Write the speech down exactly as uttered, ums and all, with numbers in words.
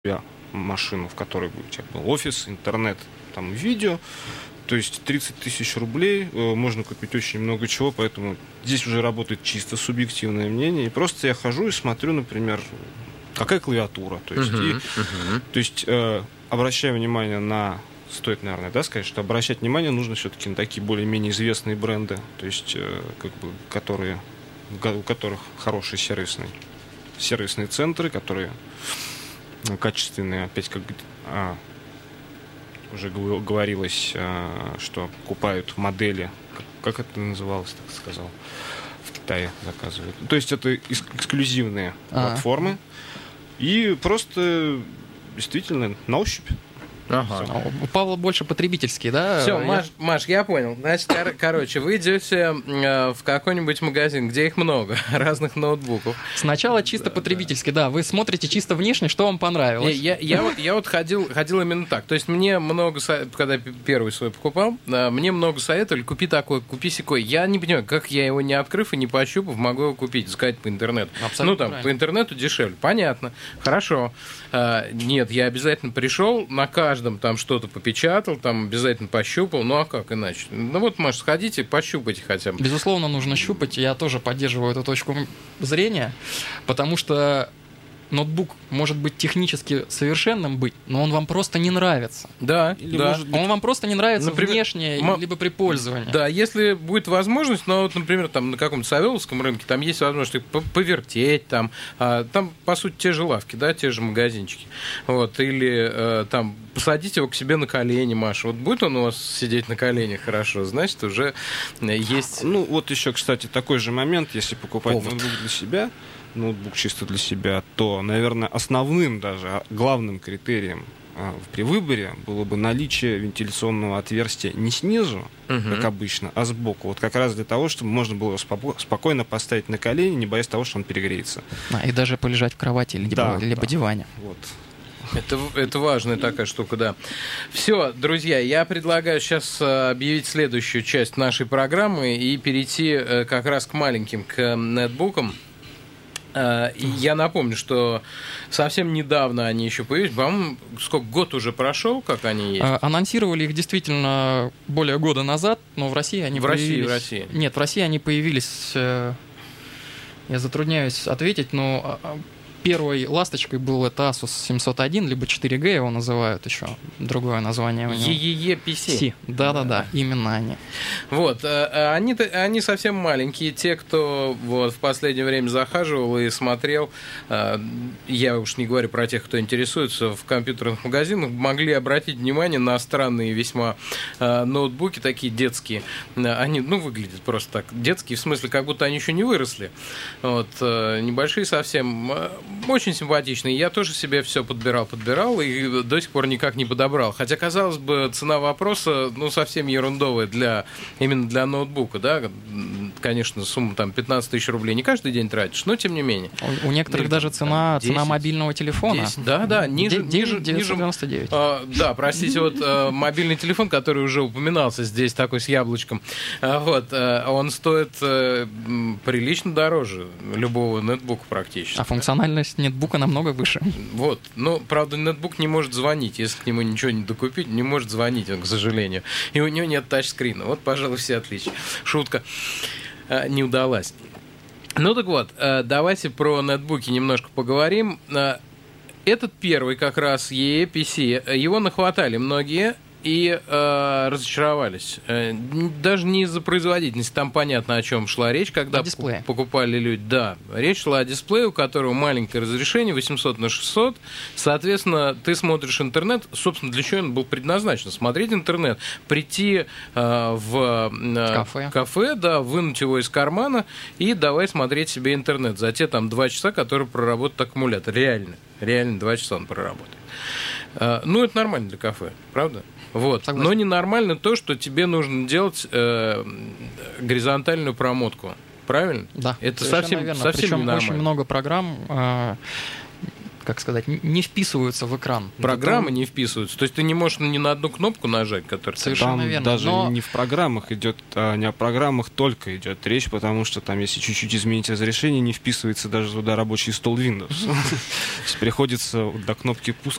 машину, в которой у тебя был офис, интернет, там, видео. То есть тридцать тысяч рублей э, можно купить очень много чего, поэтому здесь уже работает чисто субъективное мнение. И просто я хожу и смотрю, например, какая клавиатура. То есть, uh-huh, и, uh-huh. то есть э, обращаю внимание на... Стоит, наверное, да, сказать, что обращать внимание нужно все-таки на такие более-менее известные бренды, то есть, э, как бы, которые, у которых хорошие сервисные, сервисные центры, которые качественные, опять как а, уже говорилось, а, что покупают модели, как, как это называлось, так сказал, в Китае заказывают. То есть это эксклюзивные А-а-а. платформы и просто действительно на ощупь. Ага. У Павла больше потребительский, да? Все, Маш, я... Маш, я понял. Значит, кор- короче, вы идете э, в какой-нибудь магазин, где их много, разных ноутбуков. Сначала чисто да, потребительский, да. да. Вы смотрите чисто внешне, что вам понравилось. Я, я, я, вот, я вот ходил, ходил именно так. То есть мне много, когда первый свой покупал, мне много советовали, купи такой, купи сякой. Я не понимаю, как я его не открыв и не пощупав, могу его купить, заказать по интернету. Абсолютно ну, там, правильно. По интернету дешевле. Понятно. Хорошо. А, нет, я обязательно пришел, на каждом там что-то попечатал, там обязательно пощупал. Ну, а как иначе? Ну, вот, Маш, сходите, пощупайте хотя бы. Безусловно, нужно щупать. Я тоже поддерживаю эту точку зрения, потому что ноутбук может быть технически совершенным быть, но он вам просто не нравится. Да, Или да. Может быть... Он вам просто не нравится, например, внешне, м- либо при пользовании. Да, если будет возможность, ну, вот, например, там на каком-то Савеловском рынке, там есть возможность повертеть, там, а, там, по сути, те же лавки, да, те же магазинчики. Вот, или а, там посадить его к себе на колени, Маша. Вот будет он у вас сидеть на коленях хорошо, значит, уже есть... Ну, вот еще, кстати, такой же момент, если покупать ноутбук для себя, ноутбук чисто для себя, то, наверное, основным даже, главным критерием а, при выборе было бы наличие вентиляционного отверстия не снизу, uh-huh. как обычно, а сбоку. Вот как раз для того, чтобы можно было споко- спокойно поставить на колени, не боясь того, что он перегреется. А, и даже полежать в кровати, либо, да, либо да. диване. Вот. Это, это важная такая штука, да. Все, друзья, я предлагаю сейчас объявить следующую часть нашей программы и перейти как раз к маленьким, к нетбукам. Я напомню, что совсем недавно они еще появились. По-моему, сколько, год уже прошел, как они есть? Анонсировали их действительно более года назад, но в России они в появились... В России, в России? Нет, в России они появились... Я затрудняюсь ответить, но... Первой ласточкой был это Asus семьсот один, либо четыре джи его называют еще, другое название у него. и и и пи си. Да-да-да, именно они. Вот, они, они совсем маленькие, те, кто вот в последнее время захаживал и смотрел, я уж не говорю про тех, кто интересуется в компьютерных магазинах, могли обратить внимание на странные весьма ноутбуки, такие детские. Они, ну, выглядят просто так, детские, в смысле, как будто они еще не выросли. Вот, небольшие совсем... Очень симпатичный. Я тоже себе все подбирал, подбирал и до сих пор никак не подобрал. Хотя, казалось бы, цена вопроса, ну, совсем ерундовая для, именно для ноутбука, да. Конечно, сумма там пятнадцать тысяч рублей не каждый день тратишь, но тем не менее. У, у некоторых ну, даже цена, десять, цена мобильного телефона. десять, да, да, ниже... ниже девятьсот девяносто девять. А, да, простите, вот а, мобильный телефон, который уже упоминался здесь, такой с яблочком, а, вот, а, он стоит а, прилично дороже любого нетбука практически. А функциональность нетбука намного выше. Вот. Но, правда, нетбук не может звонить. Если к нему ничего не докупить, не может звонить он, к сожалению. И у него нет тачскрина. Вот, пожалуй, все отличия. Шутка а, не удалась. Ну так вот, а, давайте про нетбуки немножко поговорим. А, этот первый как раз и и и пи си, его нахватали многие и э, разочаровались. Э, даже не из-за производительности, там понятно, о чем шла речь, когда п- покупали люди. Да, речь шла о дисплее, у которого маленькое разрешение, восемьсот на шестьсот. Соответственно, ты смотришь интернет, собственно, для чего он был предназначен? Смотреть интернет, прийти э, в э, кафе. кафе, да, вынуть его из кармана и давай смотреть себе интернет за те там два часа, которые проработает аккумулятор. Реально, реально два часа он проработает. Э, ну, это нормально для кафе, правда? Вот. Но ненормально то, что тебе нужно делать э, горизонтальную промотку. Правильно? Да. Это совсем, совсем Причем ненормально. Очень много программ, э, как сказать, не вписываются в экран. Программы Потом... не вписываются. То есть ты не можешь ни на одну кнопку нажать, которая... Совершенно там верно. даже Но... не в программах идет, а не о программах только идет речь, потому что там, если чуть-чуть изменить разрешение, не вписывается даже туда рабочий стол Windows. Приходится до кнопки пуск